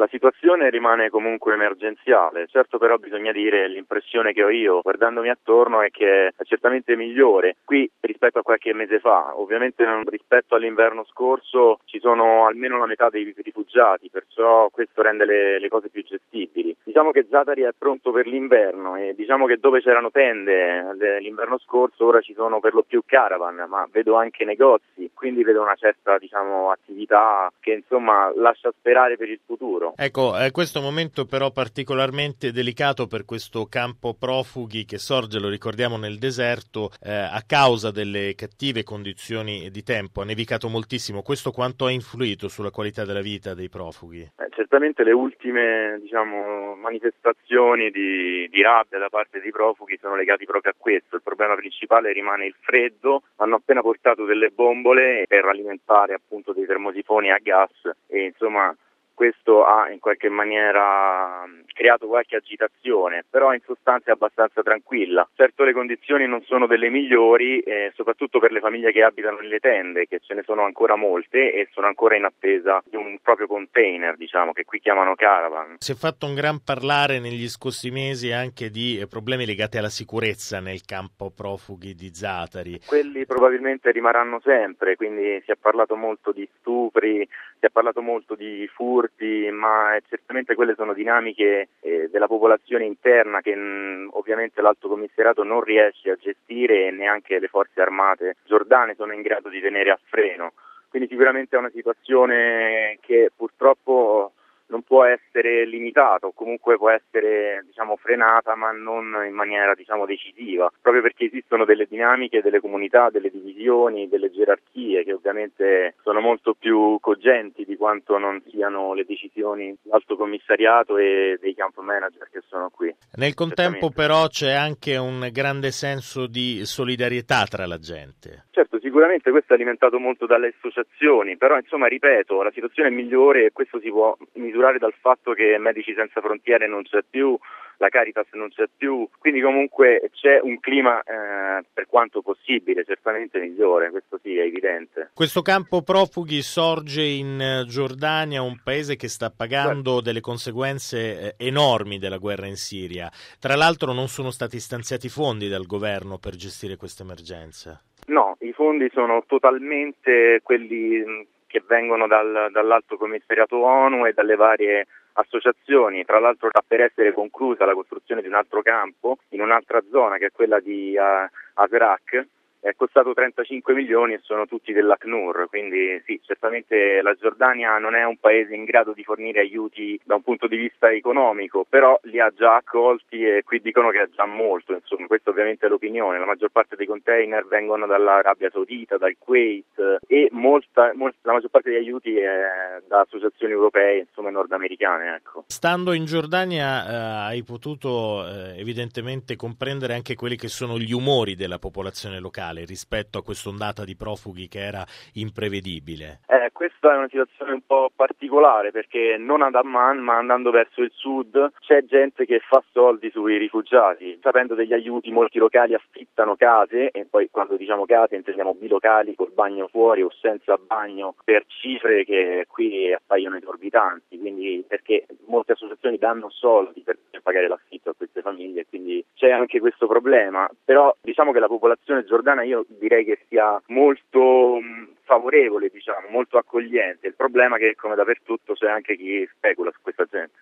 La situazione rimane comunque emergenziale, certo, però bisogna dire l'impressione che ho io guardandomi attorno è che è certamente migliore qui rispetto a qualche mese fa. Ovviamente rispetto all'inverno scorso ci sono almeno la metà dei rifugiati, perciò questo rende le cose più gestibili. Diciamo che Zatari è pronto per l'inverno e diciamo che dove c'erano tende l'inverno scorso ora ci sono per lo più caravan, ma vedo anche negozi, quindi vedo una certa attività che insomma lascia sperare per il futuro. Ecco, questo momento però particolarmente delicato per questo campo profughi che sorge, lo ricordiamo, nel deserto a causa delle cattive condizioni di tempo. Ha nevicato moltissimo. Questo quanto ha influito sulla qualità della vita dei profughi? Certamente le ultime manifestazioni di rabbia da parte dei profughi sono legati proprio a questo. Il problema principale rimane il freddo. Hanno appena portato delle bombole per alimentare appunto dei termosifoni a gas e insomma questo ha in qualche maniera creato qualche agitazione, però in sostanza è abbastanza tranquilla. Certo le condizioni non sono delle migliori, soprattutto per le famiglie che abitano nelle tende, che ce ne sono ancora molte e sono ancora in attesa di un proprio container, che qui chiamano caravan. Si è fatto un gran parlare negli scorsi mesi anche di problemi legati alla sicurezza nel campo profughi di Zatari. Quelli probabilmente rimarranno sempre, quindi si è parlato molto di stupri, si è parlato molto di furti, ma certamente quelle sono dinamiche della popolazione interna che ovviamente l'Alto Commissariato non riesce a gestire e neanche le forze armate giordane sono in grado di tenere a freno. Quindi sicuramente è una situazione che purtroppo non può essere limitata o comunque può essere frenata, ma non in maniera decisiva, proprio perché esistono delle dinamiche, delle comunità, delle divisioni, delle gerarchie che ovviamente sono molto più cogenti di quanto non siano le decisioni dell'Alto Commissariato e dei camp manager che sono qui. Nel contempo però c'è anche un grande senso di solidarietà tra la gente. Certo, sicuramente questo è alimentato molto dalle associazioni, però ripeto, la situazione è migliore e questo si può misurare dal fatto che Medici Senza Frontiere non c'è più, la Caritas non c'è più, quindi comunque c'è un clima per quanto possibile certamente migliore, questo sì è evidente. Questo campo profughi sorge in Giordania, un paese che sta pagando delle conseguenze enormi della guerra in Siria. Tra l'altro non sono stati stanziati fondi dal governo per gestire questa emergenza. No, i fondi sono totalmente quelli che vengono dall'Alto Commissariato ONU e dalle varie associazioni. Tra l'altro sta per essere conclusa la costruzione di un altro campo in un'altra zona che è quella di Azraq. È costato 35 milioni e sono tutti dell'ACNUR, quindi sì, certamente la Giordania non è un paese in grado di fornire aiuti da un punto di vista economico, però li ha già accolti e qui dicono che è già molto, insomma, questa ovviamente è l'opinione. La maggior parte dei container vengono dall'Arabia Saudita, dal Kuwait e la maggior parte degli aiuti è da associazioni europee, insomma nordamericane. Ecco. Stando in Giordania hai potuto evidentemente comprendere anche quelli che sono gli umori della popolazione locale rispetto a quest'ondata di profughi che era imprevedibile. Questa è una situazione un po' particolare perché non ad Amman ma andando verso il sud c'è gente che fa soldi sui rifugiati, sapendo degli aiuti molti locali affittano case e poi quando diciamo case intendiamo bilocali col bagno fuori o senza bagno per cifre che qui appaiono esorbitanti, quindi perché molte associazioni danno soldi per pagare l'affitto a queste famiglie, quindi c'è anche questo problema, però diciamo che la popolazione giordana io direi che sia molto favorevole, molto accogliente. Il problema è che come dappertutto c'è anche chi specula su questa gente.